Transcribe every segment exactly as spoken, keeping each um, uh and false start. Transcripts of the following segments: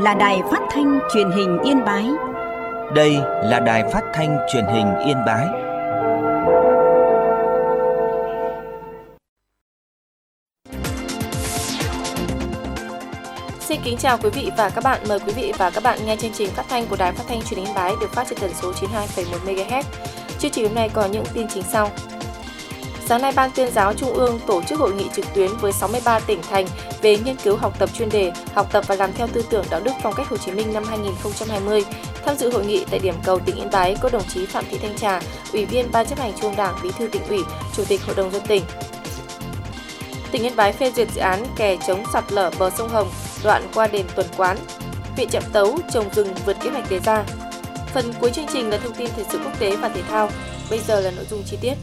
là Đài Phát thanh Truyền hình Yên Bái. Đây là Đài Phát thanh Truyền hình Yên Bái. Xin kính chào quý vị và các bạn. Mời quý vị và các bạn nghe chương trình phát thanh của Đài Phát thanh Truyền hình Yên Bái được phát trên tần số chín mươi hai phẩy một mê ga héc. Chương trình hôm nay có những tin chính sau. Sáng nay, Ban Tuyên giáo Trung ương tổ chức hội nghị trực tuyến với sáu mươi ba tỉnh thành về nghiên cứu học tập chuyên đề, học tập và làm theo tư tưởng đạo đức phong cách Hồ Chí Minh năm hai nghìn không trăm hai mươi. Tham dự hội nghị tại điểm cầu tỉnh Yên Bái có đồng chí Phạm Thị Thanh Trà, Ủy viên Ban Chấp hành Trung ương Đảng, Bí thư Tỉnh ủy, Chủ tịch Hội đồng nhân dân tỉnh. Tỉnh Yên Bái phê duyệt dự án kè chống sạt lở bờ sông Hồng đoạn qua đền Tuần Quán. Huyện Trạm Tấu trồng rừng vượt kế hoạch đề ra. Phần cuối chương trình là thông tin thời sự quốc tế và thể thao. Bây giờ là nội dung chi tiết.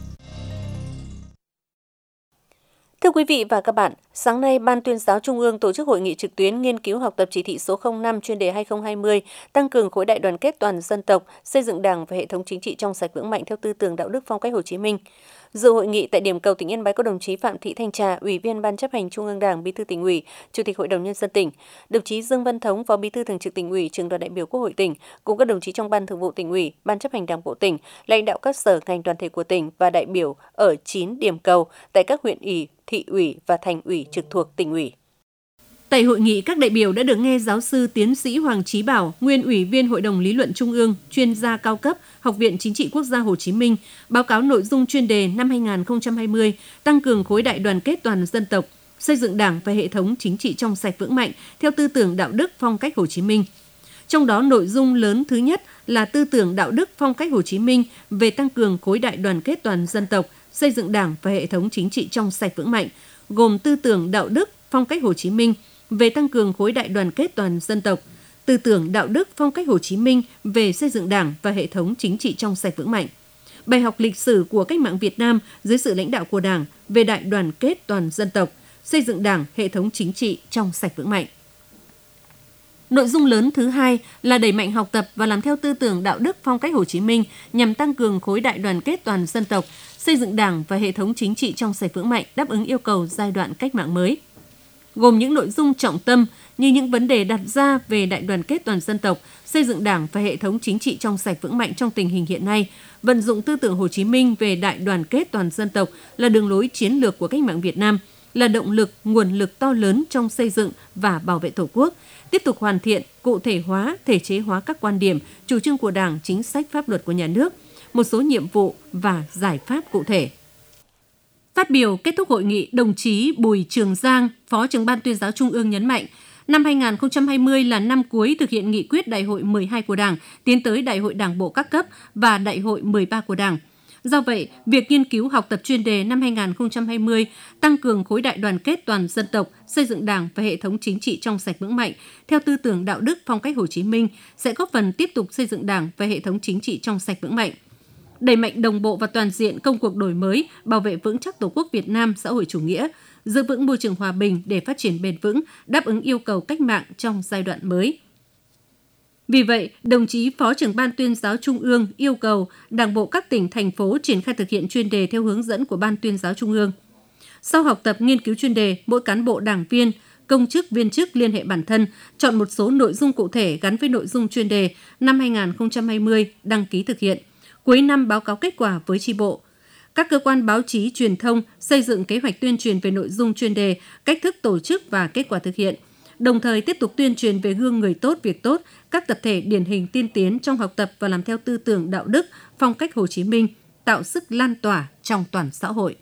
Thưa quý vị và các bạn, sáng nay Ban Tuyên giáo Trung ương tổ chức hội nghị trực tuyến nghiên cứu học tập chỉ thị số không năm chuyên đề hai không hai không, tăng cường khối đại đoàn kết toàn dân tộc, xây dựng Đảng và hệ thống chính trị trong sạch vững mạnh theo tư tưởng đạo đức phong cách Hồ Chí Minh. Dự hội nghị tại điểm cầu tỉnh Yên Bái có đồng chí Phạm Thị Thanh Trà, Ủy viên Ban Chấp hành Trung ương Đảng, Bí thư Tỉnh ủy, Chủ tịch Hội đồng nhân dân tỉnh, đồng chí Dương Văn Thống, Phó Bí thư Thường trực Tỉnh ủy, Trưởng đoàn đại biểu Quốc hội tỉnh, cùng các đồng chí trong Ban Thường vụ Tỉnh ủy, Ban Chấp hành Đảng bộ tỉnh, lãnh đạo các sở ngành đoàn thể của tỉnh và đại biểu ở chín điểm cầu tại các huyện ủy, thị ủy và thành ủy trực thuộc Tỉnh ủy. Tại hội nghị, các đại biểu đã được nghe giáo sư tiến sĩ Hoàng Chí Bảo, nguyên Ủy viên Hội đồng Lý luận Trung ương, chuyên gia cao cấp, Học viện Chính trị Quốc gia Hồ Chí Minh, báo cáo nội dung chuyên đề năm hai nghìn không trăm hai mươi, tăng cường khối đại đoàn kết toàn dân tộc, xây dựng Đảng và hệ thống chính trị trong sạch vững mạnh theo tư tưởng đạo đức phong cách Hồ Chí Minh. Trong đó, nội dung lớn thứ nhất là tư tưởng đạo đức phong cách Hồ Chí Minh về tăng cường khối đại đoàn kết toàn dân tộc, xây dựng Đảng và hệ thống chính trị trong sạch vững mạnh, gồm tư tưởng đạo đức phong cách Hồ Chí Minh về tăng cường khối đại đoàn kết toàn dân tộc, tư tưởng đạo đức phong cách Hồ Chí Minh về xây dựng Đảng và hệ thống chính trị trong sạch vững mạnh, bài học lịch sử của cách mạng Việt Nam dưới sự lãnh đạo của Đảng về đại đoàn kết toàn dân tộc, xây dựng Đảng, hệ thống chính trị trong sạch vững mạnh. Nội dung lớn thứ hai là đẩy mạnh học tập và làm theo tư tưởng đạo đức phong cách Hồ Chí Minh nhằm tăng cường khối đại đoàn kết toàn dân tộc, xây dựng Đảng và hệ thống chính trị trong sạch vững mạnh đáp ứng yêu cầu giai đoạn cách mạng mới. Gồm những nội dung trọng tâm như những vấn đề đặt ra về đại đoàn kết toàn dân tộc, xây dựng Đảng và hệ thống chính trị trong sạch vững mạnh trong tình hình hiện nay, vận dụng tư tưởng Hồ Chí Minh về đại đoàn kết toàn dân tộc là đường lối chiến lược của cách mạng Việt Nam, là động lực, nguồn lực to lớn trong xây dựng và bảo vệ Tổ quốc, tiếp tục hoàn thiện, cụ thể hóa, thể chế hóa các quan điểm, chủ trương của Đảng, chính sách pháp luật của nhà nước, một số nhiệm vụ và giải pháp cụ thể. Phát biểu kết thúc hội nghị, đồng chí Bùi Trường Giang, Phó Trưởng Ban Tuyên giáo Trung ương nhấn mạnh, năm hai nghìn không trăm hai mươi là năm cuối thực hiện nghị quyết Đại hội mười hai của Đảng, tiến tới Đại hội Đảng bộ các cấp và Đại hội mười ba của Đảng. Do vậy, việc nghiên cứu học tập chuyên đề năm hai nghìn không trăm hai mươi tăng cường khối đại đoàn kết toàn dân tộc, xây dựng Đảng và hệ thống chính trị trong sạch vững mạnh theo tư tưởng đạo đức phong cách Hồ Chí Minh sẽ góp phần tiếp tục xây dựng Đảng và hệ thống chính trị trong sạch vững mạnh, đẩy mạnh đồng bộ và toàn diện công cuộc đổi mới, bảo vệ vững chắc Tổ quốc Việt Nam xã hội chủ nghĩa, giữ vững môi trường hòa bình để phát triển bền vững, đáp ứng yêu cầu cách mạng trong giai đoạn mới. Vì vậy, đồng chí Phó Trưởng Ban Tuyên giáo Trung ương yêu cầu Đảng bộ các tỉnh, thành phố triển khai thực hiện chuyên đề theo hướng dẫn của Ban Tuyên giáo Trung ương. Sau học tập nghiên cứu chuyên đề, mỗi cán bộ đảng viên, công chức, viên chức liên hệ bản thân, chọn một số nội dung cụ thể gắn với nội dung chuyên đề năm hai nghìn không trăm hai mươi đăng ký thực hiện. Cuối năm báo cáo kết quả với chi bộ. Các cơ quan báo chí truyền thông xây dựng kế hoạch tuyên truyền về nội dung chuyên đề, cách thức tổ chức và kết quả thực hiện. Đồng thời tiếp tục tuyên truyền về gương người tốt, việc tốt, các tập thể điển hình tiên tiến trong học tập và làm theo tư tưởng đạo đức, phong cách Hồ Chí Minh, tạo sức lan tỏa trong toàn xã hội.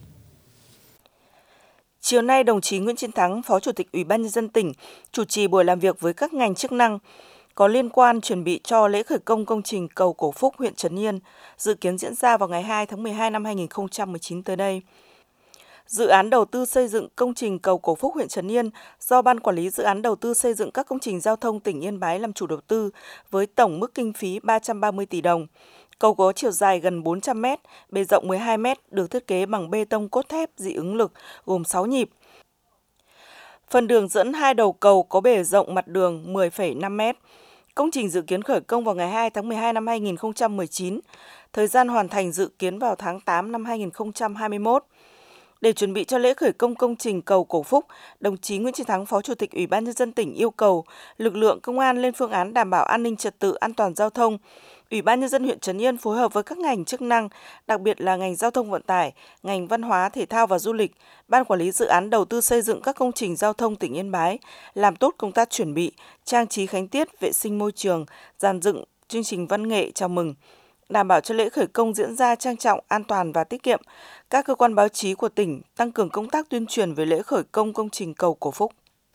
Chiều nay, đồng chí Nguyễn Chiến Thắng, Phó Chủ tịch Ủy ban Nhân dân tỉnh, chủ trì buổi làm việc với các ngành chức năng có liên quan chuẩn bị cho lễ khởi công công trình cầu Cổ Phúc, huyện Trấn Yên, dự kiến diễn ra vào ngày hai tháng mười hai năm hai nghìn không trăm mười chín tới đây. Dự án đầu tư xây dựng công trình cầu Cổ Phúc, huyện Trấn Yên do Ban Quản lý Dự án Đầu tư xây dựng các công trình giao thông tỉnh Yên Bái làm chủ đầu tư với tổng mức kinh phí ba trăm ba mươi tỷ đồng. Cầu có chiều dài gần bốn trăm mét, bề rộng mười hai mét, được thiết kế bằng bê tông cốt thép dị ứng lực gồm sáu nhịp. Phần đường dẫn hai đầu cầu có bề rộng mặt đường mười phẩy năm mét. Công trình dự kiến khởi công vào ngày hai tháng mười hai năm hai nghìn không trăm mười chín. Thời gian hoàn thành dự kiến vào tháng tám năm hai nghìn không trăm hai mươi mốt. Để chuẩn bị cho lễ khởi công công trình cầu Cổ Phúc, đồng chí Nguyễn Chiến Thắng, Phó Chủ tịch Ủy ban Nhân dân tỉnh yêu cầu lực lượng công an lên phương án đảm bảo an ninh trật tự, an toàn giao thông. Ủy ban Nhân dân huyện Trấn Yên phối hợp với các ngành chức năng, đặc biệt là ngành giao thông vận tải, ngành văn hóa, thể thao và du lịch, Ban quản lý dự án đầu tư xây dựng các công trình giao thông tỉnh Yên Bái, làm tốt công tác chuẩn bị, trang trí khánh tiết, vệ sinh môi trường, dàn dựng chương trình văn nghệ chào mừng, đảm bảo cho lễ khởi công diễn ra trang trọng, an toàn và tiết kiệm. Các cơ quan báo chí của tỉnh tăng cường công tác tuyên truyền về lễ khởi công công trình cầu Cổ Phúc.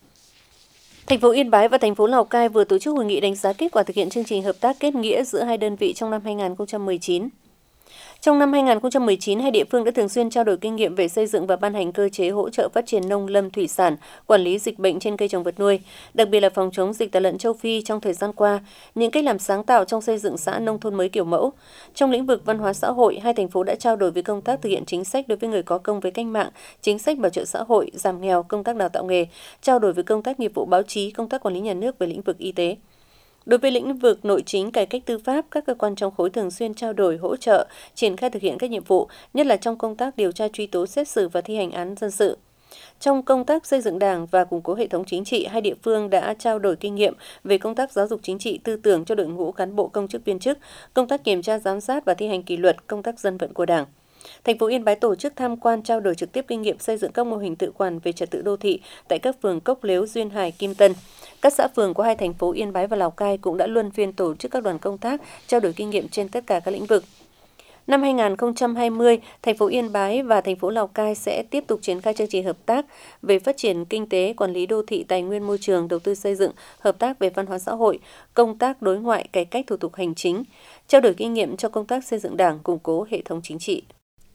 Thành phố Yên Bái và thành phố Lào Cai vừa tổ chức hội nghị đánh giá kết quả thực hiện chương trình hợp tác kết nghĩa giữa hai đơn vị trong năm hai nghìn không trăm mười chín. Trong năm hai nghìn không trăm mười chín, hai địa phương đã thường xuyên trao đổi kinh nghiệm về xây dựng và ban hành cơ chế hỗ trợ phát triển nông lâm thủy sản, quản lý dịch bệnh trên cây trồng vật nuôi, đặc biệt là phòng chống dịch tả lợn châu Phi trong thời gian qua, những cách làm sáng tạo trong xây dựng xã nông thôn mới kiểu mẫu. Trong lĩnh vực văn hóa xã hội, hai thành phố đã trao đổi về công tác thực hiện chính sách đối với người có công với cách mạng, chính sách bảo trợ xã hội, giảm nghèo, công tác đào tạo nghề, trao đổi về công tác nghiệp vụ báo chí, công tác quản lý nhà nước về lĩnh vực y tế. Đối với lĩnh vực nội chính, cải cách tư pháp, các cơ quan trong khối thường xuyên trao đổi, hỗ trợ, triển khai thực hiện các nhiệm vụ, nhất là trong công tác điều tra truy tố, xét xử và thi hành án dân sự. Trong công tác xây dựng Đảng và củng cố hệ thống chính trị, hai địa phương đã trao đổi kinh nghiệm về công tác giáo dục chính trị, tư tưởng cho đội ngũ cán bộ công chức viên chức, công tác kiểm tra giám sát và thi hành kỷ luật, công tác dân vận của Đảng. Thành phố Yên Bái tổ chức tham quan trao đổi trực tiếp kinh nghiệm xây dựng các mô hình tự quản về trật tự đô thị tại các phường Cốc Lếu, Duyên Hải, Kim Tân. Các xã phường của hai thành phố Yên Bái và Lào Cai cũng đã luân phiên tổ chức các đoàn công tác trao đổi kinh nghiệm trên tất cả các lĩnh vực. Năm hai nghìn không trăm hai mươi, thành phố Yên Bái và thành phố Lào Cai sẽ tiếp tục triển khai chương trình hợp tác về phát triển kinh tế, quản lý đô thị, tài nguyên môi trường, đầu tư xây dựng, hợp tác về văn hóa xã hội, công tác đối ngoại, cải cách thủ tục hành chính, trao đổi kinh nghiệm cho công tác xây dựng Đảng, củng cố hệ thống chính trị.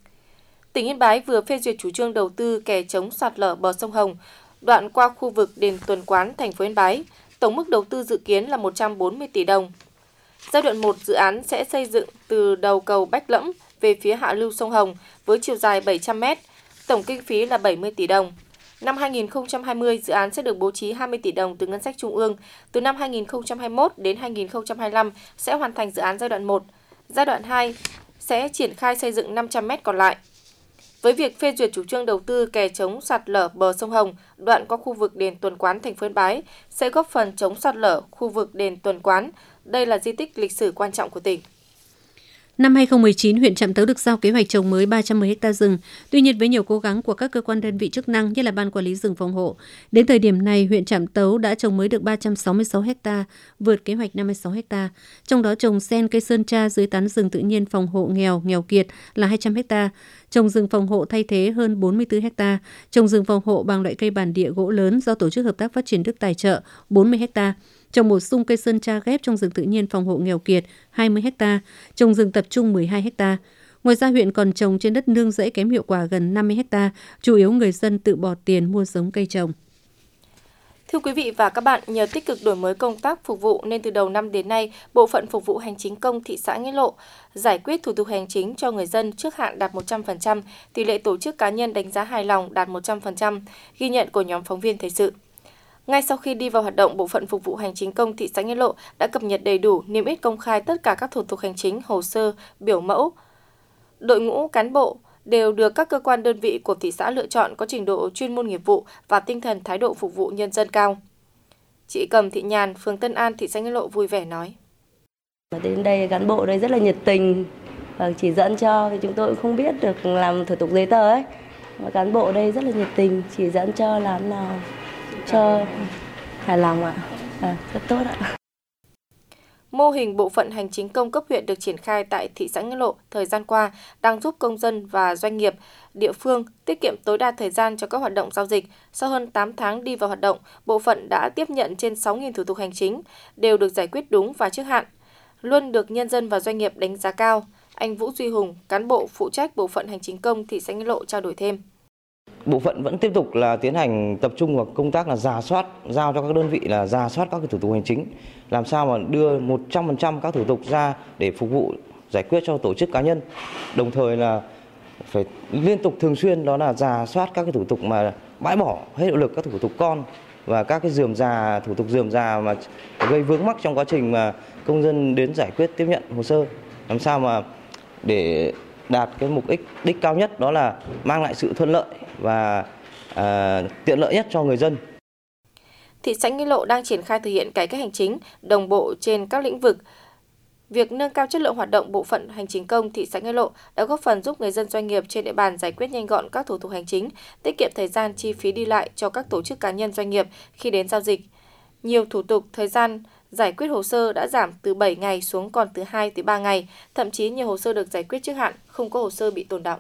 Tỉnh Yên Bái vừa phê duyệt chủ trương đầu tư kè chống sạt lở bờ sông Hồng, đoạn qua khu vực đền Tuần Quán, thành phố Yên Bái. Tổng mức đầu tư dự kiến là một trăm bốn mươi tỷ đồng. Giai đoạn một dự án sẽ xây dựng từ đầu cầu Bách Lẫm về phía hạ lưu sông Hồng với chiều dài bảy trăm mét, tổng kinh phí là bảy mươi tỷ đồng. Năm hai nghìn không trăm hai mươi, dự án sẽ được bố trí hai mươi tỷ đồng từ ngân sách trung ương. Từ năm hai nghìn không trăm hai mươi mốt đến hai nghìn không trăm hai mươi lăm sẽ hoàn thành dự án giai đoạn một. Giai đoạn hai sẽ triển khai xây dựng năm trăm mét còn lại. Với việc phê duyệt chủ trương đầu tư kè chống sạt lở bờ sông Hồng, đoạn qua khu vực đền Tuần Quán, thành phố Yên Bái sẽ góp phần chống sạt lở khu vực đền Tuần Quán. Đây là di tích lịch sử quan trọng của tỉnh. Năm hai nghìn không trăm mười chín, huyện Trạm Tấu được giao kế hoạch trồng mới ba trăm mười ha rừng. Tuy nhiên, với nhiều cố gắng của các cơ quan đơn vị chức năng, như là Ban Quản lý rừng phòng hộ, đến thời điểm này, huyện Trạm Tấu đã trồng mới được ba trăm sáu mươi sáu ha, vượt kế hoạch năm mươi sáu ha. Trong đó trồng sen cây sơn tra dưới tán rừng tự nhiên phòng hộ nghèo, nghèo kiệt là hai trăm ha, trồng rừng phòng hộ thay thế hơn bốn mươi tư ha, trồng rừng phòng hộ bằng loại cây bản địa gỗ lớn do Tổ chức Hợp tác Phát triển Đức tài trợ bốn mươi ha. Trồng bổ sung cây sơn tra ghép trong rừng tự nhiên phòng hộ nghèo kiệt hai mươi ha, trồng rừng tập trung mười hai ha. Ngoài ra, huyện còn trồng trên đất nương rẫy kém hiệu quả gần năm mươi ha, chủ yếu người dân tự bỏ tiền mua giống cây trồng. Thưa quý vị và các bạn, nhờ tích cực đổi mới công tác phục vụ nên từ đầu năm đến nay, Bộ phận Phục vụ Hành chính công thị xã Nghĩa Lộ giải quyết thủ tục hành chính cho người dân trước hạn đạt một trăm phần trăm, tỷ lệ tổ chức cá nhân đánh giá hài lòng đạt một trăm phần trăm, ghi nhận của nhóm phóng viên thời sự. Ngay sau khi đi vào hoạt động, Bộ phận Phục vụ Hành chính công thị xã Nghĩa Lộ đã cập nhật đầy đủ, niêm yết công khai tất cả các thủ tục hành chính, hồ sơ, biểu mẫu. Đội ngũ cán bộ đều được các cơ quan đơn vị của thị xã lựa chọn có trình độ chuyên môn nghiệp vụ và tinh thần thái độ phục vụ nhân dân cao. Chị Cầm Thị Nhàn, phường Tân An, thị xã Nghĩa Lộ vui vẻ nói. Đến đây cán bộ đây rất là nhiệt tình và chỉ dẫn cho, thì chúng tôi cũng không biết được làm thủ tục giấy tờ ấy. Mà cán bộ đây rất là nhiệt tình, chỉ dẫn cho làm nào cho hài lòng ạ. À, rất tốt ạ. Mô hình bộ phận hành chính công cấp huyện được triển khai tại thị xã Nghĩa Lộ thời gian qua đang giúp công dân và doanh nghiệp, địa phương tiết kiệm tối đa thời gian cho các hoạt động giao dịch. Sau hơn tám tháng đi vào hoạt động, bộ phận đã tiếp nhận trên sáu nghìn thủ tục hành chính, đều được giải quyết đúng và trước hạn, luôn được nhân dân và doanh nghiệp đánh giá cao. Anh Vũ Duy Hùng, cán bộ phụ trách bộ phận hành chính công thị xã Nghĩa Lộ trao đổi thêm. Bộ phận vẫn tiếp tục là tiến hành tập trung vào công tác là rà soát, giao cho các đơn vị là rà soát các cái thủ tục hành chính, làm sao mà đưa một trăm phần trăm các thủ tục ra để phục vụ giải quyết cho tổ chức cá nhân. Đồng thời là phải liên tục thường xuyên đó là rà soát các cái thủ tục mà bãi bỏ hết hiệu lực các thủ tục con và các cái rườm rà, thủ tục rườm rà mà gây vướng mắc trong quá trình mà công dân đến giải quyết tiếp nhận hồ sơ, làm sao mà để đạt cái mục đích đích cao nhất, đó là mang lại sự thuận lợi và à, tiện lợi nhất cho người dân. Thị xã Nghĩa Lộ đang triển khai thực hiện cải cách hành chính đồng bộ trên các lĩnh vực. Việc nâng cao chất lượng hoạt động bộ phận hành chính công thị xã Nghĩa Lộ đã góp phần giúp người dân doanh nghiệp trên địa bàn giải quyết nhanh gọn các thủ tục hành chính, tiết kiệm thời gian chi phí đi lại cho các tổ chức cá nhân doanh nghiệp khi đến giao dịch. Nhiều thủ tục, thời gian giải quyết hồ sơ đã giảm từ bảy ngày xuống còn từ hai tới ba ngày, thậm chí nhiều hồ sơ được giải quyết trước hạn, không có hồ sơ bị tồn đọng.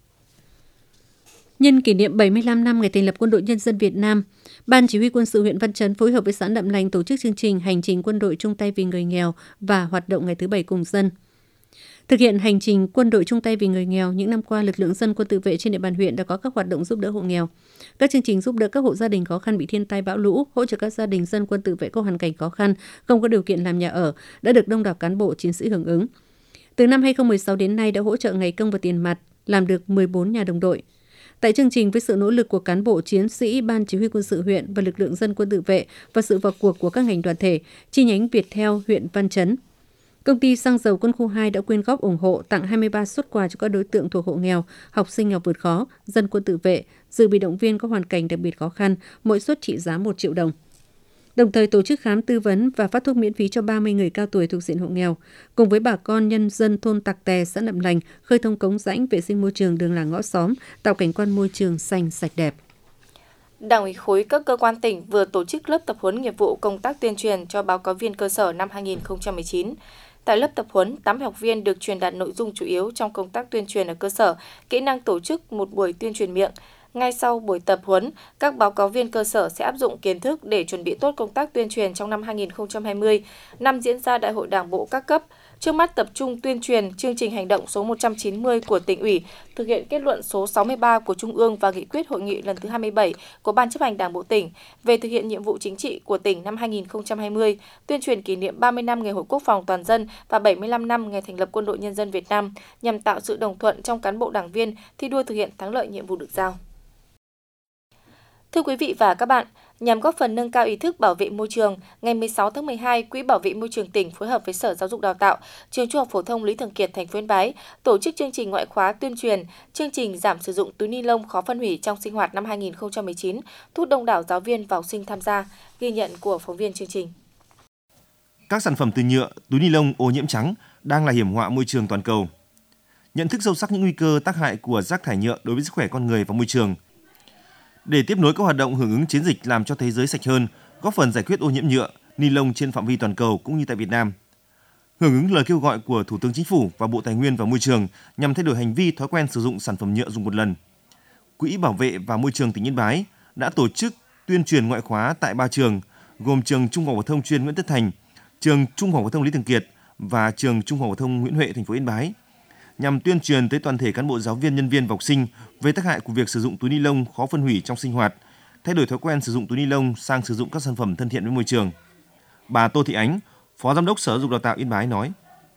Nhân kỷ niệm bảy mươi lăm năm ngày thành lập Quân đội Nhân dân Việt Nam, Ban Chỉ huy Quân sự huyện Văn Chấn phối hợp với xã Nậm Lành tổ chức chương trình Hành trình Quân đội chung tay vì người nghèo và hoạt động ngày thứ Bảy cùng dân. Thực hiện hành trình Quân đội chung tay vì người nghèo, những năm qua, lực lượng dân quân tự vệ trên địa bàn huyện đã có các hoạt động giúp đỡ hộ nghèo. Các chương trình giúp đỡ các hộ gia đình khó khăn bị thiên tai bão lũ, hỗ trợ các gia đình dân quân tự vệ có hoàn cảnh khó khăn, không có điều kiện làm nhà ở, đã được đông đảo cán bộ chiến sĩ hưởng ứng. Từ năm hai không một sáu đến nay đã hỗ trợ ngày công và tiền mặt, làm được mười bốn nhà đồng đội. Tại chương trình, với sự nỗ lực của cán bộ chiến sĩ Ban Chỉ huy Quân sự huyện và lực lượng dân quân tự vệ và sự vào cuộc của các ngành đoàn thể, chi nhánh Viettel huyện Văn Chấn, Công ty xăng dầu Quân khu hai đã quyên góp ủng hộ tặng hai mươi ba suất quà cho các đối tượng thuộc hộ nghèo, học sinh nghèo vượt khó, dân quân tự vệ, dự bị động viên có hoàn cảnh đặc biệt khó khăn, mỗi suất trị giá một triệu đồng. Đồng thời tổ chức khám tư vấn và phát thuốc miễn phí cho ba mươi người cao tuổi thuộc diện hộ nghèo, cùng với bà con nhân dân thôn Tạc Tè, xã Nậm Lành, khơi thông cống rãnh, vệ sinh môi trường đường làng ngõ xóm, tạo cảnh quan môi trường xanh sạch đẹp. Đảng ủy khối các cơ quan tỉnh vừa tổ chức lớp tập huấn nghiệp vụ công tác tuyên truyền cho báo cáo viên cơ sở năm hai nghìn không trăm mười chín. Tại lớp tập huấn, tám mươi học viên được truyền đạt nội dung chủ yếu trong công tác tuyên truyền ở cơ sở, kỹ năng tổ chức một buổi tuyên truyền miệng. Ngay sau buổi tập huấn, các báo cáo viên cơ sở sẽ áp dụng kiến thức để chuẩn bị tốt công tác tuyên truyền trong năm hai nghìn không trăm hai mươi, năm diễn ra Đại hội Đảng bộ các cấp. Trước mắt tập trung tuyên truyền chương trình hành động số một trăm chín mươi của tỉnh ủy, thực hiện kết luận số sáu mươi ba của Trung ương và nghị quyết hội nghị lần thứ hai mươi bảy của Ban chấp hành Đảng bộ tỉnh về thực hiện nhiệm vụ chính trị của tỉnh năm hai nghìn không trăm hai mươi, tuyên truyền kỷ niệm ba mươi năm Ngày Hội Quốc phòng toàn dân và bảy mươi lăm năm ngày thành lập Quân đội Nhân dân Việt Nam, nhằm tạo sự đồng thuận trong cán bộ đảng viên thi đua thực hiện thắng lợi nhiệm vụ được giao. Thưa quý vị và các bạn, nhằm góp phần nâng cao ý thức bảo vệ môi trường, ngày mười sáu tháng mười hai, Quỹ Bảo vệ Môi trường tỉnh phối hợp với Sở Giáo dục Đào tạo, Trường Trung học phổ thông Lý Thường Kiệt, thành phố Yên Bái tổ chức chương trình ngoại khóa tuyên truyền, chương trình giảm sử dụng túi ni lông khó phân hủy trong sinh hoạt năm hai nghìn không trăm mười chín, thu hút đông đảo giáo viên và học sinh tham gia. Ghi nhận của phóng viên chương trình. Các sản phẩm từ nhựa, túi ni lông ô nhiễm trắng đang là hiểm họa môi trường toàn cầu. Nhận thức sâu sắc những nguy cơ tác hại của rác thải nhựa đối với sức khỏe con người và môi trường. Để tiếp nối các hoạt động hưởng ứng chiến dịch làm cho thế giới sạch hơn, góp phần giải quyết ô nhiễm nhựa, ni lông trên phạm vi toàn cầu cũng như tại Việt Nam. Hưởng ứng lời kêu gọi của Thủ tướng Chính phủ và Bộ Tài nguyên và Môi trường nhằm thay đổi hành vi thói quen sử dụng sản phẩm nhựa dùng một lần, Quỹ Bảo vệ và Môi trường tỉnh Yên Bái đã tổ chức tuyên truyền ngoại khóa tại ba trường, gồm trường Trung học phổ thông chuyên Nguyễn Tất Thành, trường Trung học phổ thông Lý Thường Kiệt và trường Trung học phổ thông Nguyễn Huệ, thành phố Yên Bái, nhằm tuyên truyền tới toàn thể cán bộ, giáo viên, nhân viên và học sinh về tác hại của việc sử dụng túi ni lông khó phân hủy trong sinh hoạt, thay đổi thói quen sử dụng túi ni lông sang sử dụng các sản phẩm thân thiện với môi trường. Bà Tô Thị Ánh, Phó Giám đốc Sở Giáo dục Đào tạo Yên Bái nói: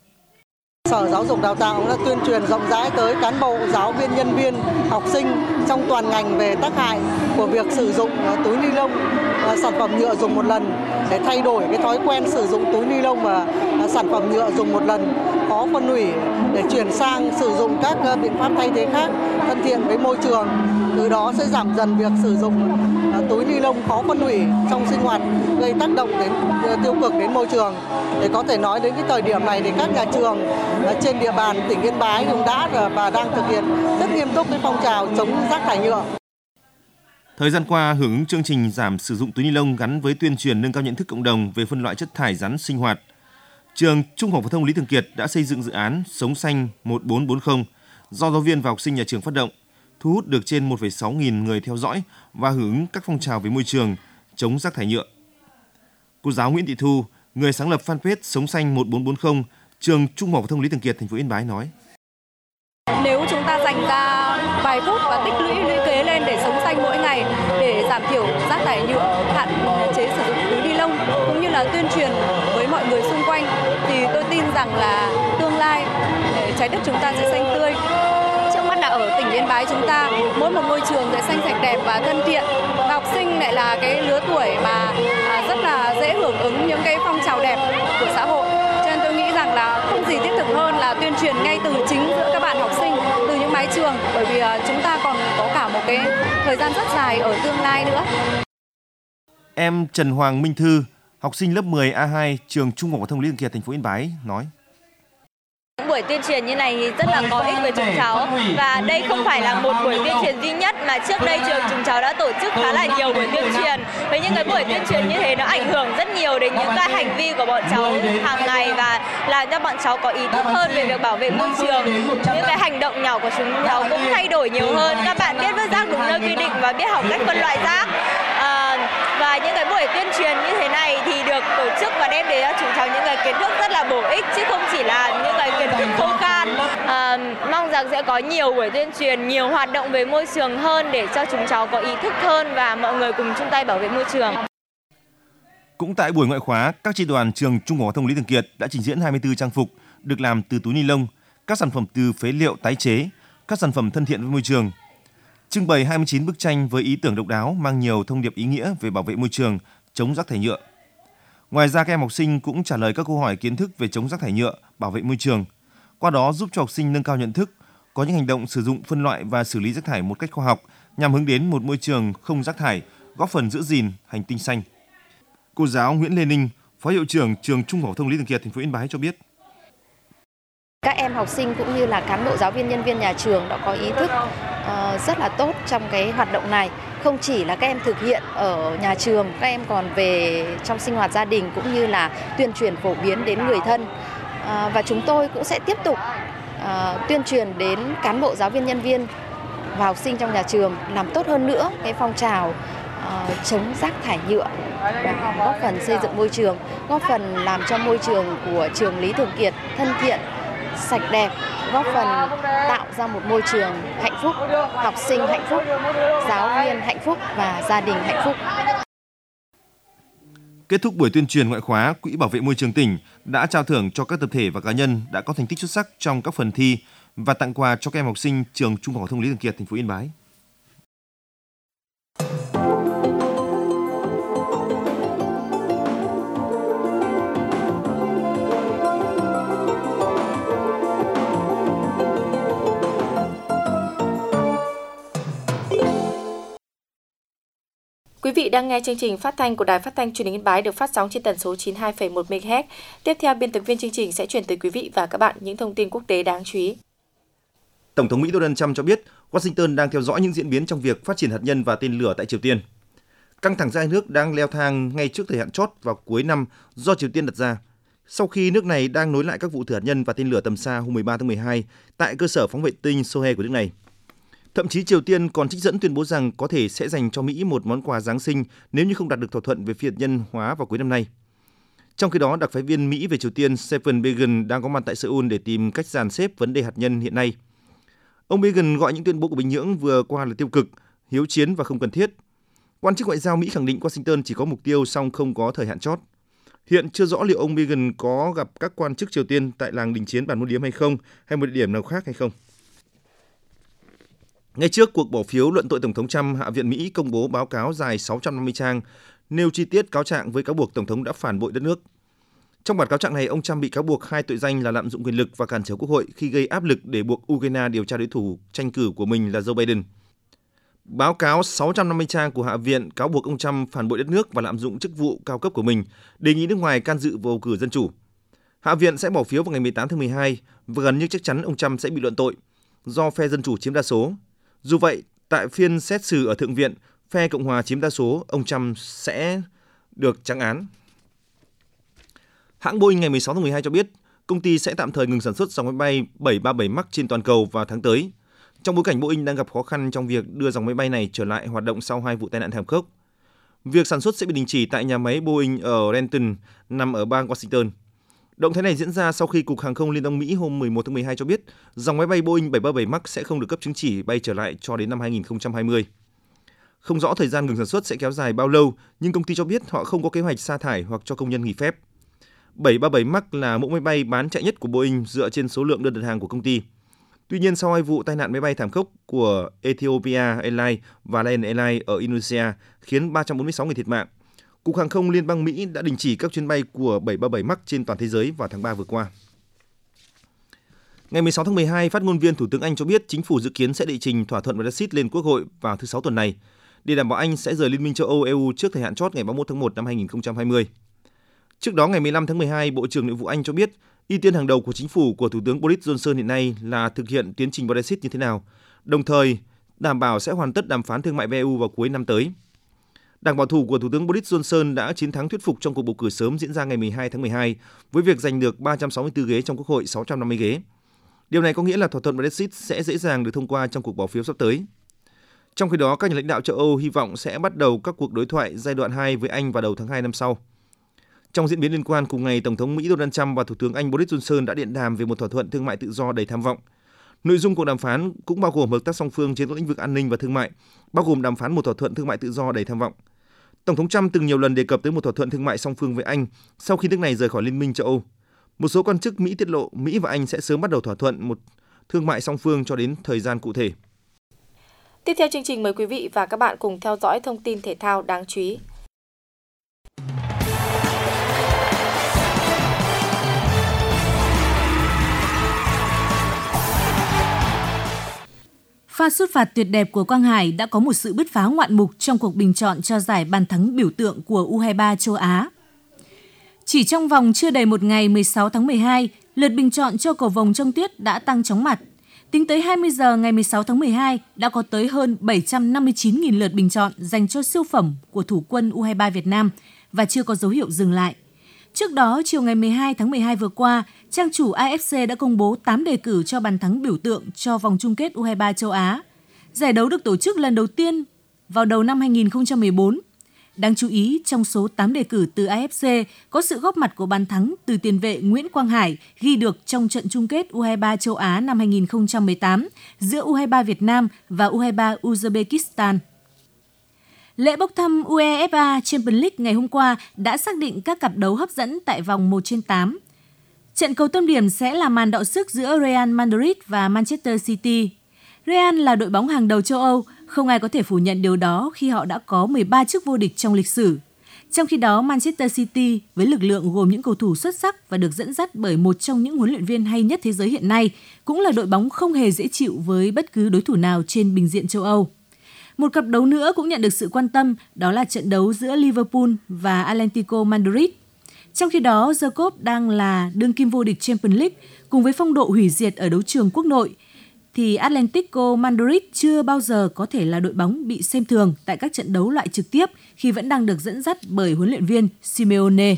Sở Giáo dục Đào tạo đã tuyên truyền rộng rãi tới cán bộ, giáo viên, nhân viên, học sinh trong toàn ngành về tác hại của việc sử dụng túi ni lông, sản phẩm nhựa dùng một lần, để thay đổi cái thói quen sử dụng túi ni lông và sản phẩm nhựa dùng một lần khó phân hủy, để chuyển sang sử dụng các biện pháp thay thế khác thân thiện với môi trường. Từ đó sẽ giảm dần việc sử dụng túi ni lông khó phân hủy trong sinh hoạt, gây tác động đến tiêu cực đến môi trường. Để có thể nói đến cái thời điểm này thì các nhà trường trên địa bàn tỉnh Yên Bái cũng đã và đang thực hiện rất nghiêm túc cái phong trào chống rác thải nhựa. Thời gian qua, hưởng ứng chương trình giảm sử dụng túi ni lông gắn với tuyên truyền nâng cao nhận thức cộng đồng về phân loại chất thải rắn sinh hoạt, trường Trung học phổ thông Lý Thường Kiệt đã xây dựng dự án Sống xanh một bốn bốn không do giáo viên và học sinh nhà trường phát động, thu hút được trên một phẩy sáu nghìn người theo dõi và hưởng ứng các phong trào về môi trường, chống rác thải nhựa. Cô giáo Nguyễn Thị Thu, người sáng lập fanpage Sống xanh một bốn bốn không, trường Trung học phổ thông Lý Thường Kiệt, thành phố Yên Bái nói: Nếu chúng ta dành ra vài phút và tích lũy lũy kế lên để sống xanh mỗi ngày, để giảm thiểu rác thải nhựa, hạn chế sử dụng túi ni lông cũng như là tuyên truyền với mọi người xung quanh, thì tôi tin rằng là tương lai trái đất chúng ta sẽ xanh tươi. Trước mắt là ở tỉnh Yên Bái chúng ta, mỗi một môi trường sẽ xanh sạch đẹp và thân thiện, và học sinh lại là cái lứa tuổi mà rất là dễ hưởng ứng những cái phong trào đẹp của xã hội. Cho nên tôi nghĩ rằng là không gì thiết thực hơn là tuyên truyền ngay từ chính giữa các bạn học sinh trường, bởi vì chúng ta còn có cả một cái thời gian rất dài ở tương lai nữa. Em Trần Hoàng Minh Thư, học sinh lớp mười A hai trường Trung học phổ thông Lý Thường Kiệt, thành phố Yên Bái nói: Buổi tuyên truyền như này thì rất là có ích với chúng cháu, và đây không phải là một buổi tuyên truyền duy nhất mà trước đây trường chúng cháu đã tổ chức khá là nhiều buổi tuyên truyền. Với những cái buổi tuyên truyền như thế nó ảnh hưởng rất nhiều đến những cái hành vi của bọn cháu hàng ngày và làm cho bọn cháu có ý thức hơn về việc bảo vệ môi trường. Những cái hành động nhỏ của chúng cháu cũng thay đổi nhiều hơn. Các bạn biết vứt rác đúng nơi quy định và biết học cách phân loại rác. À, và những cái buổi tuyên truyền như thế này thì được tổ chức và đem đến cho chúng cháu những cái kiến thức rất là bổ ích, chứ không chỉ là những cái kiến thức khô khan. À, mong rằng sẽ có nhiều buổi tuyên truyền, nhiều hoạt động về môi trường hơn để cho chúng cháu có ý thức hơn và mọi người cùng chung tay bảo vệ môi trường. Cũng tại buổi ngoại khóa, các chi đoàn trường Trung học phổ thông Lý Thường Kiệt đã trình diễn hai mươi tư trang phục được làm từ túi ni lông, các sản phẩm từ phế liệu tái chế, các sản phẩm thân thiện với môi trường. Trưng bày hai mươi chín bức tranh với ý tưởng độc đáo mang nhiều thông điệp ý nghĩa về bảo vệ môi trường, chống rác thải nhựa. Ngoài ra, các em học sinh cũng trả lời các câu hỏi kiến thức về chống rác thải nhựa, bảo vệ môi trường. Qua đó giúp cho học sinh nâng cao nhận thức, có những hành động sử dụng, phân loại và xử lý rác thải một cách khoa học nhằm hướng đến một môi trường không rác thải, góp phần giữ gìn hành tinh xanh. Cô giáo Nguyễn Lê Ninh, Phó Hiệu trưởng trường Trung học phổ thông Lý Thường Kiệt, thành phố Yên Bái cho biết: Các em học sinh cũng như là cán bộ giáo viên, nhân viên nhà trường đã có ý thức uh, rất là tốt trong cái hoạt động này. Không chỉ là các em thực hiện ở nhà trường, các em còn về trong sinh hoạt gia đình cũng như là tuyên truyền phổ biến đến người thân. Uh, và chúng tôi cũng sẽ tiếp tục uh, tuyên truyền đến cán bộ giáo viên, nhân viên và học sinh trong nhà trường làm tốt hơn nữa cái phong trào uh, chống rác thải nhựa, và góp phần xây dựng môi trường, góp phần làm cho môi trường của trường Lý Thường Kiệt thân thiện, sạch đẹp, góp phần tạo ra một môi trường hạnh phúc, học sinh hạnh phúc, giáo viên hạnh phúc và gia đình hạnh phúc. Kết thúc buổi tuyên truyền ngoại khóa, Quỹ Bảo vệ Môi trường tỉnh đã trao thưởng cho các tập thể và cá nhân đã có thành tích xuất sắc trong các phần thi và tặng quà cho các em học sinh trường Trung học phổ thông Lý Thường Kiệt, thành phố Yên Bái. Quý vị đang nghe chương trình phát thanh của Đài Phát thanh Truyền hình Yên Bái được phát sóng trên tần số chín mươi hai phẩy một mê ga héc. Tiếp theo, biên tập viên chương trình sẽ chuyển tới quý vị và các bạn những thông tin quốc tế đáng chú ý. Tổng thống Mỹ Donald Trump cho biết Washington đang theo dõi những diễn biến trong việc phát triển hạt nhân và tên lửa tại Triều Tiên. Căng thẳng giữa hai nước đang leo thang ngay trước thời hạn chót vào cuối năm do Triều Tiên đặt ra, sau khi nước này đang nối lại các vụ thử hạt nhân và tên lửa tầm xa hôm mười ba tháng mười hai tại cơ sở phóng vệ tinh Sohae của nước này. Thậm chí Triều Tiên còn trích dẫn tuyên bố rằng có thể sẽ dành cho Mỹ một món quà Giáng sinh nếu như không đạt được thỏa thuận về phi hạt nhân hóa vào cuối năm nay. Trong khi đó, đặc phái viên Mỹ về Triều Tiên Stephen Biegun đang có mặt tại Seoul để tìm cách dàn xếp vấn đề hạt nhân hiện nay. Ông Biegun gọi những tuyên bố của Bình Nhưỡng vừa qua là tiêu cực, hiếu chiến và không cần thiết. Quan chức ngoại giao Mỹ khẳng định Washington chỉ có mục tiêu song không có thời hạn chót. Hiện chưa rõ liệu ông Biegun có gặp các quan chức Triều Tiên tại làng đình chiến Bản Môn Điếm hay không, hay một địa điểm nào khác hay không. Ngay trước cuộc bỏ phiếu luận tội Tổng thống Trump, Hạ viện Mỹ công bố báo cáo dài sáu trăm năm mươi trang, nêu chi tiết cáo trạng với cáo buộc Tổng thống đã phản bội đất nước. Trong bản cáo trạng này, ông Trump bị cáo buộc hai tội danh là lạm dụng quyền lực và cản trở Quốc hội khi gây áp lực để buộc Ukraine điều tra đối thủ tranh cử của mình là Joe Biden. Báo cáo sáu trăm năm mươi trang của Hạ viện cáo buộc ông Trump phản bội đất nước và lạm dụng chức vụ cao cấp của mình, đề nghị nước ngoài can dự vào bầu cử dân chủ. Hạ viện sẽ bỏ phiếu vào ngày mười tám tháng mười hai và gần như chắc chắn ông Trump sẽ bị luận tội do phe Dân chủ chiếm đa số. Dù vậy, tại phiên xét xử ở Thượng viện, phe Cộng hòa chiếm đa số, ông Trump sẽ được trắng án. Hãng Boeing ngày mười sáu tháng mười hai cho biết, công ty sẽ tạm thời ngừng sản xuất dòng máy bay bảy ba bảy Max trên toàn cầu vào tháng tới, trong bối cảnh Boeing đang gặp khó khăn trong việc đưa dòng máy bay này trở lại hoạt động sau hai vụ tai nạn thảm khốc. Việc sản xuất sẽ bị đình chỉ tại nhà máy Boeing ở Renton, nằm ở bang Washington. Động thái này diễn ra sau khi Cục Hàng không Liên bang Mỹ hôm mười một tháng mười hai cho biết dòng máy bay Boeing bảy ba bảy Max sẽ không được cấp chứng chỉ bay trở lại cho đến năm hai nghìn không trăm hai mươi. Không rõ thời gian ngừng sản xuất sẽ kéo dài bao lâu, nhưng công ty cho biết họ không có kế hoạch sa thải hoặc cho công nhân nghỉ phép. bảy ba bảy Max là mẫu máy bay bán chạy nhất của Boeing dựa trên số lượng đơn đặt hàng của công ty. Tuy nhiên, sau hai vụ tai nạn máy bay thảm khốc của Ethiopia Airlines và Lion Airlines ở Indonesia khiến ba trăm bốn mươi sáu người thiệt mạng, Cục Hàng không Liên bang Mỹ đã đình chỉ các chuyến bay của bảy ba bảy Max trên toàn thế giới vào tháng ba vừa qua. Ngày mười sáu tháng mười hai, phát ngôn viên Thủ tướng Anh cho biết chính phủ dự kiến sẽ đệ trình thỏa thuận Brexit lên Quốc hội vào thứ Sáu tuần này, để đảm bảo Anh sẽ rời Liên minh châu Âu e u trước thời hạn chót ngày ba mươi mốt tháng một năm hai nghìn không trăm hai mươi. Trước đó, ngày mười lăm tháng mười hai, Bộ trưởng Nội vụ Anh cho biết ưu tiên hàng đầu của chính phủ của Thủ tướng Boris Johnson hiện nay là thực hiện tiến trình Brexit như thế nào, đồng thời đảm bảo sẽ hoàn tất đàm phán thương mại với e u vào cuối năm tới. Đảng bảo thủ của Thủ tướng Boris Johnson đã chiến thắng thuyết phục trong cuộc bầu cử sớm diễn ra ngày mười hai tháng mười hai với việc giành được ba trăm sáu mươi tư ghế trong Quốc hội sáu trăm năm mươi ghế. Điều này có nghĩa là thỏa thuận Brexit sẽ dễ dàng được thông qua trong cuộc bỏ phiếu sắp tới. Trong khi đó, các nhà lãnh đạo châu Âu hy vọng sẽ bắt đầu các cuộc đối thoại giai đoạn hai với Anh vào đầu tháng hai năm sau. Trong diễn biến liên quan, cùng ngày, Tổng thống Mỹ Donald Trump và Thủ tướng Anh Boris Johnson đã điện đàm về một thỏa thuận thương mại tự do đầy tham vọng. Nội dung cuộc đàm phán cũng bao gồm hợp tác song phương trên các lĩnh vực an ninh và thương mại, bao gồm đàm phán một thỏa thuận thương mại tự do đầy tham vọng. Tổng thống Trump từng nhiều lần đề cập tới một thỏa thuận thương mại song phương với Anh sau khi nước này rời khỏi Liên minh châu Âu. Một số quan chức Mỹ tiết lộ Mỹ và Anh sẽ sớm bắt đầu thỏa thuận một thương mại song phương cho đến thời gian cụ thể. Tiếp theo chương trình, mời quý vị và các bạn cùng theo dõi thông tin thể thao đáng chú ý. Pha sút phạt tuyệt đẹp của Quang Hải đã có một sự bứt phá ngoạn mục trong cuộc bình chọn cho giải bàn thắng biểu tượng của u hai ba châu Á. Chỉ trong vòng chưa đầy một ngày, mười sáu tháng mười hai, lượt bình chọn cho cầu vồng trong tuyết đã tăng chóng mặt. Tính tới hai mươi giờ ngày mười sáu tháng mười hai, đã có tới hơn bảy trăm năm mươi chín nghìn lượt bình chọn dành cho siêu phẩm của thủ quân u hai ba Việt Nam và chưa có dấu hiệu dừng lại. Trước đó, chiều ngày mười hai tháng mười hai vừa qua, trang chủ a ép xê đã công bố tám đề cử cho bàn thắng biểu tượng cho vòng chung kết u hai ba châu Á. Giải đấu được tổ chức lần đầu tiên vào đầu năm hai nghìn không trăm mười bốn. Đáng chú ý, trong số tám đề cử từ a ép xê có sự góp mặt của bàn thắng từ tiền vệ Nguyễn Quang Hải ghi được trong trận chung kết u hai ba châu Á năm hai nghìn không trăm mười tám giữa u hai ba Việt Nam và u hai ba Uzbekistan. Lễ bốc thăm UEFA Champions League ngày hôm qua đã xác định các cặp đấu hấp dẫn tại vòng một trên tám. Trận cầu tâm điểm sẽ là màn đọ sức giữa Real Madrid và Manchester City. Real là đội bóng hàng đầu châu Âu, không ai có thể phủ nhận điều đó khi họ đã có mười ba chức vô địch trong lịch sử. Trong khi đó, Manchester City với lực lượng gồm những cầu thủ xuất sắc và được dẫn dắt bởi một trong những huấn luyện viên hay nhất thế giới hiện nay, cũng là đội bóng không hề dễ chịu với bất cứ đối thủ nào trên bình diện châu Âu. Một cặp đấu nữa cũng nhận được sự quan tâm, đó là trận đấu giữa Liverpool và Atlético Madrid. Trong khi đó, Jacob đang là đương kim vô địch Champions League cùng với phong độ hủy diệt ở đấu trường quốc nội, thì Atlético Madrid chưa bao giờ có thể là đội bóng bị xem thường tại các trận đấu loại trực tiếp khi vẫn đang được dẫn dắt bởi huấn luyện viên Simeone.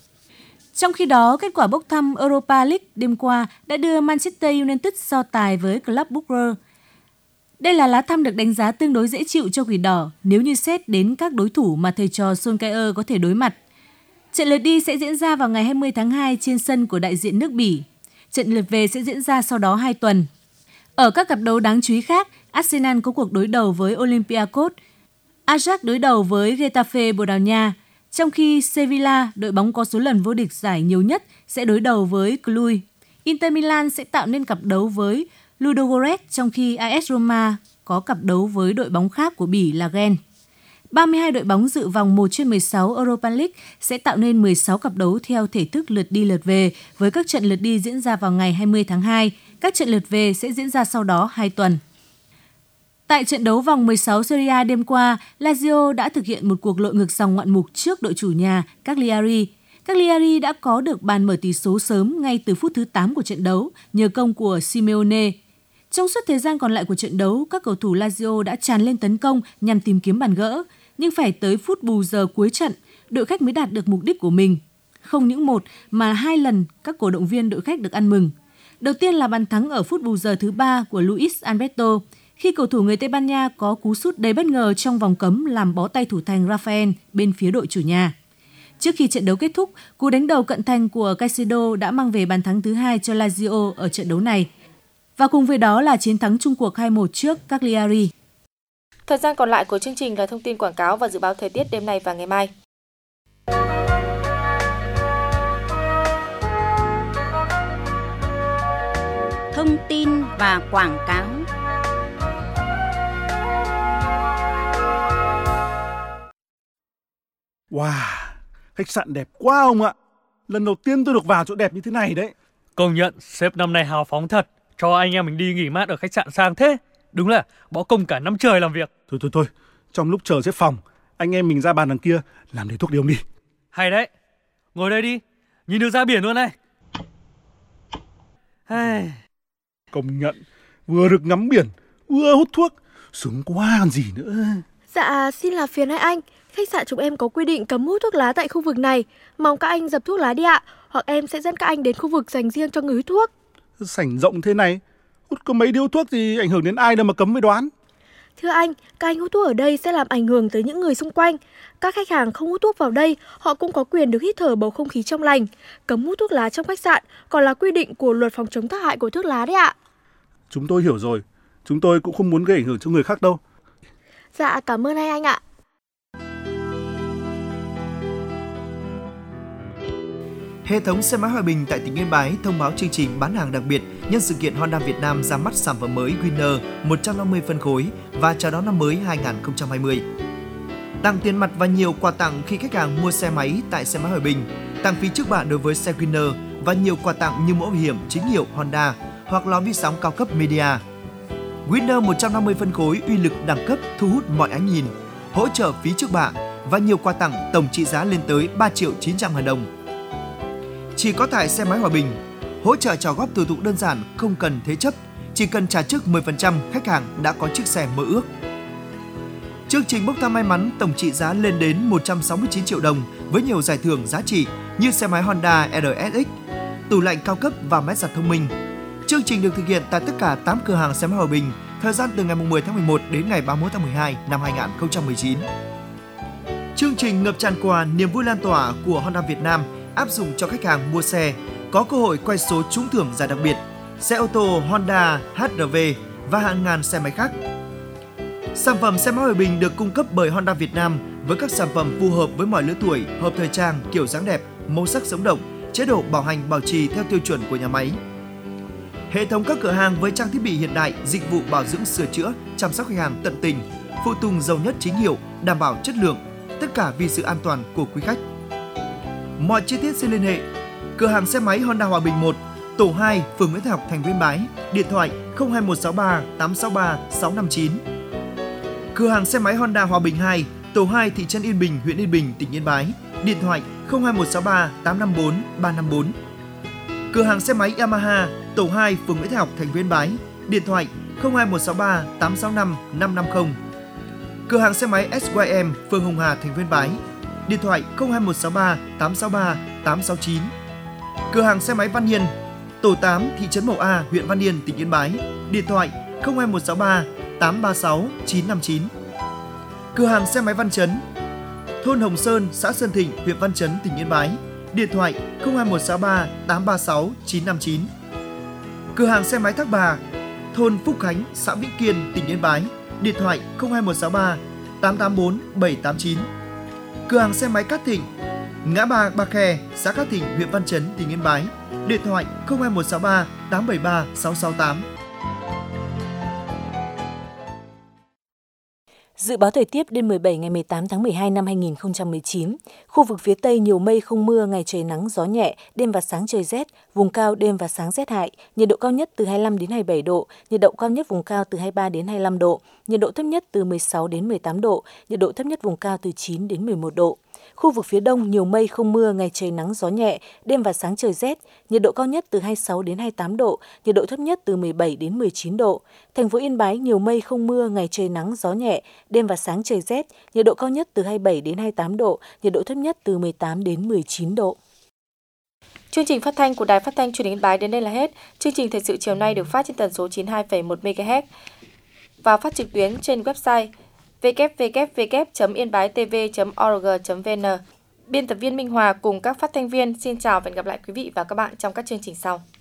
Trong khi đó, kết quả bốc thăm Europa League đêm qua đã đưa Manchester United so tài với Club Brugge. Đây là lá thăm được đánh giá tương đối dễ chịu cho Quỷ Đỏ nếu như xét đến các đối thủ mà thầy trò Solskjaer có thể đối mặt. Trận lượt đi sẽ diễn ra vào ngày hai mươi tháng hai trên sân của đại diện nước Bỉ. Trận lượt về sẽ diễn ra sau đó hai tuần. Ở các cặp đấu đáng chú ý khác, Arsenal có cuộc đối đầu với Olympiacos, Ajax đối đầu với Getafe Bồ Đào Nha, trong khi Sevilla, đội bóng có số lần vô địch giải nhiều nhất, sẽ đối đầu với Cluj. Inter Milan sẽ tạo nên cặp đấu với Ludogorets, trong khi a ét Roma có cặp đấu với đội bóng khác của Bỉ là Genk. ba mươi hai đội bóng dự vòng một trên mười sáu Europa League sẽ tạo nên mười sáu cặp đấu theo thể thức lượt đi lượt về, với các trận lượt đi diễn ra vào ngày hai mươi tháng hai. Các trận lượt về sẽ diễn ra sau đó hai tuần. Tại trận đấu vòng mười sáu Serie A đêm qua, Lazio đã thực hiện một cuộc lội ngược dòng ngoạn mục trước đội chủ nhà Cagliari. Cagliari đã có được bàn mở tỷ số sớm ngay từ phút thứ tám của trận đấu nhờ công của Simeone. Trong suốt thời gian còn lại của trận đấu, các cầu thủ Lazio đã tràn lên tấn công nhằm tìm kiếm bàn gỡ, nhưng phải tới phút bù giờ cuối trận, đội khách mới đạt được mục đích của mình. Không những một mà hai lần các cổ động viên đội khách được ăn mừng. Đầu tiên là bàn thắng ở phút bù giờ thứ ba của Luis Alberto, khi cầu thủ người Tây Ban Nha có cú sút đầy bất ngờ trong vòng cấm làm bó tay thủ thành Rafael bên phía đội chủ nhà. Trước khi trận đấu kết thúc, cú đánh đầu cận thành của Caicedo đã mang về bàn thắng thứ hai cho Lazio ở trận đấu này. Và cùng với đó là chiến thắng chung cuộc hai một trước Cagliari. Thời gian còn lại của chương trình là thông tin quảng cáo và dự báo thời tiết đêm nay và ngày mai. Thông tin và quảng cáo. Wow, khách sạn đẹp quá ông ạ. Lần đầu tiên tôi được vào chỗ đẹp như thế này đấy. Công nhận, sếp năm nay hào phóng thật. Cho anh em mình đi nghỉ mát ở khách sạn sang thế. Đúng là bỏ công cả năm trời làm việc. Thôi thôi thôi, trong lúc chờ xếp phòng, anh em mình ra bàn đằng kia làm để thuốc điều đi. Hay đấy. Ngồi đây đi, nhìn được ra biển luôn này. Hey. Công nhận, vừa được ngắm biển, vừa hút thuốc, sướng quá còn gì nữa. Dạ, xin là phiền hai anh. Khách sạn chúng em có quy định cấm hút thuốc lá tại khu vực này. Mong các anh dập thuốc lá đi ạ. Hoặc em sẽ dẫn các anh đến khu vực dành riêng cho người hút thuốc. Sảnh rộng thế này, hút có mấy điếu thuốc thì ảnh hưởng đến ai đâu mà cấm mới đoán. Thưa anh, các anh hút thuốc ở đây sẽ làm ảnh hưởng tới những người xung quanh. Các khách hàng không hút thuốc vào đây, họ cũng có quyền được hít thở bầu không khí trong lành. Cấm hút thuốc lá trong khách sạn còn là quy định của luật phòng chống tác hại của thuốc lá đấy ạ. Chúng tôi hiểu rồi, chúng tôi cũng không muốn gây ảnh hưởng cho người khác đâu. Dạ, cảm ơn hai anh ạ. Hệ thống xe máy Hòa Bình tại tỉnh Yên Bái thông báo chương trình bán hàng đặc biệt nhân sự kiện Honda Việt Nam ra mắt sản phẩm mới Winner một trăm năm mươi phân khối và chào đón năm mới hai không hai không. Tặng tiền mặt và nhiều quà tặng khi khách hàng mua xe máy tại xe máy Hòa Bình, tặng phí trước bạ đối với xe Winner và nhiều quà tặng như mũ bảo hiểm chính hiệu Honda hoặc lò vi sóng cao cấp Media. Winner một trăm năm mươi phân khối uy lực đẳng cấp thu hút mọi ánh nhìn, hỗ trợ phí trước bạ và nhiều quà tặng tổng trị giá lên tới ba triệu chín trăm ngàn đồng. Chỉ có tại xe máy Hòa Bình, hỗ trợ trả góp thủ tục đơn giản không cần thế chấp, chỉ cần trả trước mười phần trăm khách hàng đã có chiếc xe mơ ước. Chương trình bốc thăm may mắn tổng trị giá lên đến một trăm sáu mươi chín triệu đồng với nhiều giải thưởng giá trị như xe máy Honda R S X, tủ lạnh cao cấp và máy giặt thông minh. Chương trình được thực hiện tại tất cả tám cửa hàng xe máy Hòa Bình, thời gian từ ngày mười tháng mười một đến ngày ba mươi mốt tháng mười hai năm hai không một chín. Chương trình ngập tràn quà niềm vui lan tỏa của Honda Việt Nam áp dụng cho khách hàng mua xe có cơ hội quay số trúng thưởng giải đặc biệt, xe ô tô Honda hát rờ vê và hàng ngàn xe máy khác. Sản phẩm xe máy Hòa Bình được cung cấp bởi Honda Việt Nam với các sản phẩm phù hợp với mọi lứa tuổi, hợp thời trang, kiểu dáng đẹp, màu sắc sống động, chế độ bảo hành bảo trì theo tiêu chuẩn của nhà máy. Hệ thống các cửa hàng với trang thiết bị hiện đại, dịch vụ bảo dưỡng sửa chữa, chăm sóc khách hàng tận tình, phụ tùng dầu nhất chính hiệu, đảm bảo chất lượng, tất cả vì sự an toàn của quý khách. Mọi chi tiết xin liên hệ cửa hàng xe máy Honda Hòa Bình một, tổ hai, phường Nguyễn Thái Học, thành phố Yên Bái, điện thoại không hai một sáu ba tám sáu ba sáu năm chín. Cửa hàng xe máy Honda Hòa Bình hai, tổ hai, thị trấn Yên Bình, huyện Yên Bình, tỉnh Yên Bái, điện thoại không hai một sáu ba tám năm bốn ba năm bốn. Cửa hàng xe máy Yamaha, tổ hai, phường Nguyễn Thái Học, thành phố Yên Bái, điện thoại không hai một sáu ba tám sáu năm năm năm không. Cửa hàng xe máy ét i em, phường Hồng Hà, thành phố Yên Bái, điện thoại không hai một sáu ba tám sáu ba tám sáu chín. Cửa hàng xe máy Văn Yên, tổ tám, thị trấn Mậu A, huyện Văn Yên, tỉnh Yên Bái, điện thoại không hai một sáu ba tám ba sáu chín năm chín. Cửa hàng xe máy Văn Chấn, thôn Hồng Sơn, xã Sơn Thịnh, huyện Văn Chấn, tỉnh Yên Bái, điện thoại không hai một sáu ba tám ba sáu chín năm chín. Cửa hàng xe máy Thác Bà, thôn Phúc Khánh, xã Vĩnh Kiên, tỉnh Yên Bái, điện thoại không hai một sáu ba tám tám bốn bảy tám chín. Cửa hàng xe máy Cát Thịnh, ngã ba Ba Khe, xã Cát Thịnh, huyện Văn Chấn, tỉnh Yên Bái, điện thoại không hai một sáu ba tám bảy ba sáu sáu tám. Dự báo thời tiết đêm mười bảy ngày mười tám tháng mười hai năm hai nghìn không trăm mười chín, khu vực phía Tây nhiều mây không mưa, ngày trời nắng gió nhẹ, đêm và sáng trời rét, vùng cao đêm và sáng rét hại, nhiệt độ cao nhất từ hai mươi lăm đến hai mươi bảy độ, nhiệt độ cao nhất vùng cao từ hai mươi ba đến hai mươi lăm độ, nhiệt độ thấp nhất từ mười sáu đến mười tám độ, nhiệt độ thấp nhất vùng cao từ chín đến mười một độ. Khu vực phía Đông nhiều mây không mưa, ngày trời nắng gió nhẹ, đêm và sáng trời rét, nhiệt độ cao nhất từ hai mươi sáu đến hai mươi tám độ, nhiệt độ thấp nhất từ mười bảy đến mười chín độ. Thành phố Yên Bái nhiều mây không mưa, ngày trời nắng gió nhẹ, đêm và sáng trời rét, nhiệt độ cao nhất từ hai mươi bảy đến hai mươi tám độ, nhiệt độ thấp nhất từ mười tám đến mười chín độ. Chương trình phát thanh của Đài Phát thanh Truyền hình Yên Bái đến đây là hết. Chương trình thời sự chiều nay được phát trên tần số chín mươi hai phẩy một mê ga héc và phát trực tuyến trên website w w w chấm yên bái t v chấm org chấm v n. Biên tập viên Minh Hòa cùng các phát thanh viên xin chào và hẹn gặp lại quý vị và các bạn trong các chương trình sau.